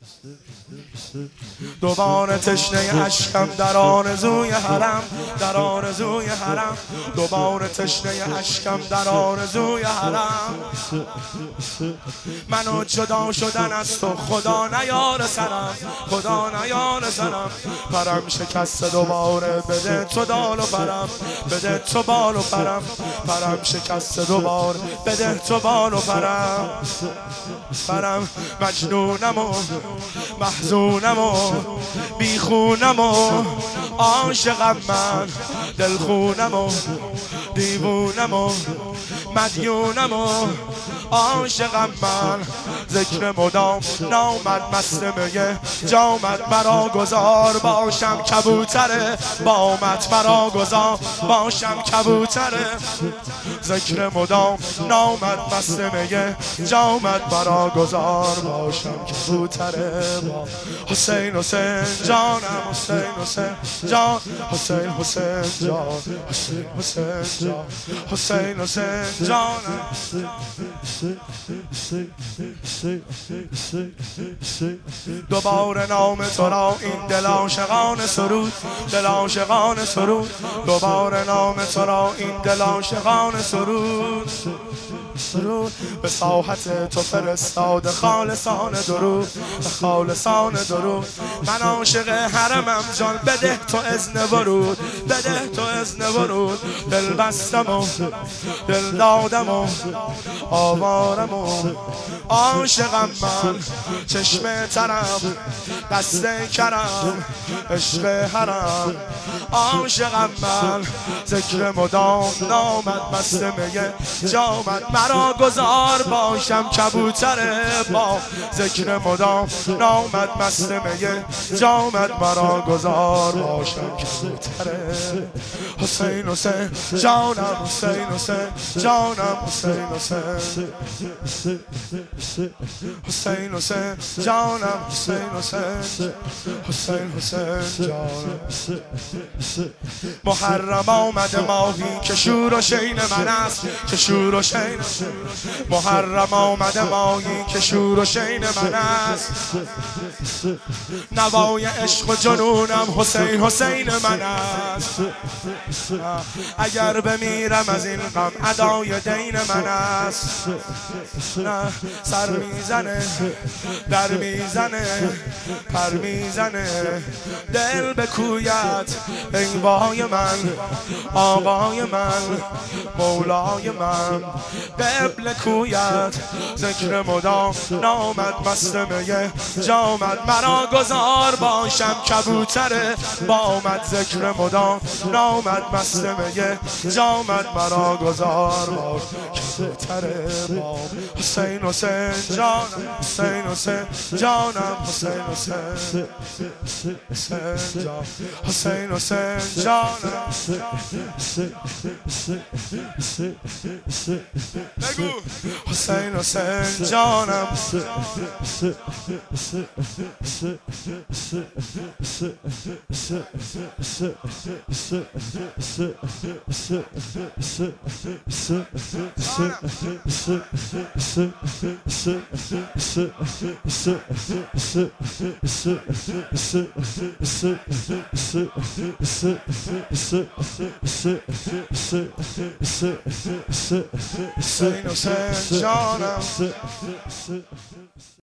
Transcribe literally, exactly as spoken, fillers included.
دوباره تشنه اشکم در آرزوی حرم، در آرزوی حرم. دوباره تشنه اشکم در آرزوی حرم. منو جدا شدن از تو خدا نیار سرم، خدا نیار سرم. پرم شکست دوباره بده تو دال و پرم، بده تو بال و پرم. پرم شکست دوباره بده تو بال و پرم. پرم مجنونم و محزونم و بیخونم و عاشقم من، دلخونم و دیوونم و مدیونم و عاشقم من. ذکر مدام نامد مست میه جامد مرا گذار باشم کبوتره بامت مرا گذار باشم کبوتره. ذکر مدام نامد مست میه جامد مرا گذار باشم کبوتره. حسین حسین جانم، حسین حسین جان، حسین حسین جان، حسین حسین جان، حسین حسین جانم. دوباره نام تو را این دل عاشقانه سرود، دل عاشقانه سرود. دوباره نام تو را این دل عاشقانه سرود، سرود. به ساحت تو فرستاد خالصانه درود، خالصانه درود. من عاشق حرمم جان بده تو اذن ورود، بده تو اذن ورود. دل بستم و دل دادم و آوارم و عاشقم من. چشم ترم دست کرم عشق حرم عاشقم من. ذکر مدام نامد مست میه جامد مرا گذار باشم کبوتره با. ذکر مدام نامد مست میه جامد مرا گذار باشم کبوتره. حسین حسین جانم، حسین حسین جانم، حسین حسین حسین حسین جانم، حسین حسین حسین حسین جانم. محرم آمده ماهی که شور و شین من است، که شور و شین. محرم آمده ماهی که شور و شین من است. نوای عشق و جنونم حسین حسین من است. اگر بمیرم از این غم ادای دین من است. سر میزنه در میزنه پر میزنه دل به کویت ای وای من، آقای من، مولای من. قبل کویت ذکر مدام نامد مست میه جامد مرا گذار باشم کبوتره بامد. ذکر مدام نامد مست میه جامد مرا گذار باش کبوتره بام. حسین حسین جانم، حسین حسین جانم، حسین حسین حسین جان، حسین حسین جانم. بگو حسین حسین جانم. Say no, say, John.